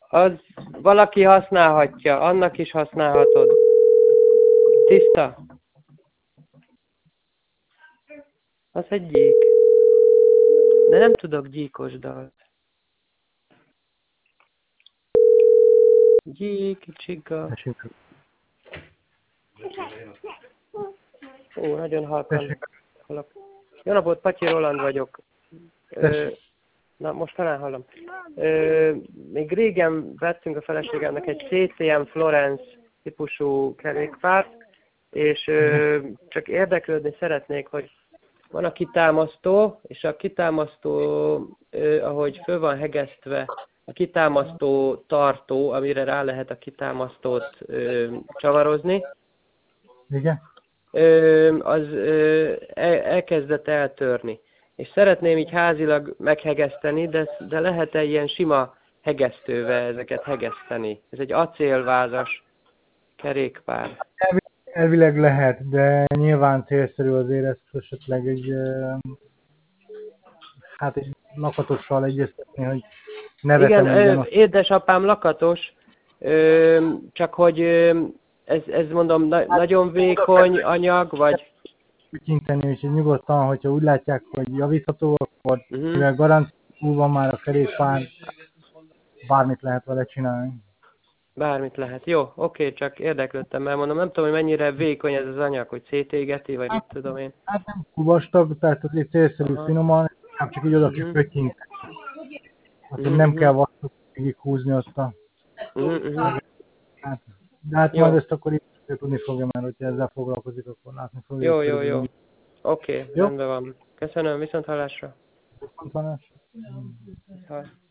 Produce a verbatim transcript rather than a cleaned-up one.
Az valaki használhatja, annak is használhatod. Tiszta. Az egy gyík. De nem tudok gyíkos dalt. Gyík, csiga. Ó, nagyon halkan halak. Jó napot, Patyi Roland vagyok. Ö, na, most talán hallom. Ö, még régen vettünk a feleségemnek egy cé té em Florence típusú kerékpárt, és ö, csak érdeklődni szeretnék, hogy van a kitámasztó, és a kitámasztó, ö, ahogy föl van hegesztve, a kitámasztó tartó, amire rá lehet a kitámasztót ö, csavarozni, Igen? ö, az ö, el, elkezdett eltörni. És szeretném így házilag meghegeszteni, de, de lehet-e ilyen sima hegesztővel ezeket hegeszteni? Ez egy acélvázas kerékpár. Elvileg lehet, de nyilván célszerű azért ezt esetleg egy, hát egy lakatossal egyeztetni, hogy ne Igen, vetemedjen ö, a édesapám lakatos, ö, csak hogy ö, ez, ez mondom na, nagyon vékony anyag, vagy... tekinteni, és nyugodtan, hogyha úgy látják, hogy javítható, akkor Uh-huh. mivel garancia van már a kerékpár, bármit lehet vele csinálni. Bármit lehet. Jó, oké, csak érdeklődtem, mert mondom, nem tudom, hogy mennyire vékony ez az anyag, hogy szétégeti, vagy mit tudom én. Hát nem túl vastag, tehát azért célszerű Aha. finoman, csak így oda kell Uh-huh. kötyinteni. Hát Uh-huh. nem kell vastag végig húzni azt a... Uh-huh. Uh-huh. Hát, de hát Jó, majd ezt akkor így tudni fogja már, hogyha ezzel foglalkozik, akkor látni fogja. jó, jó, jó. Oké, Jó? rendben van. Köszönöm, viszont hallásra. Viszontlátásra. Ha.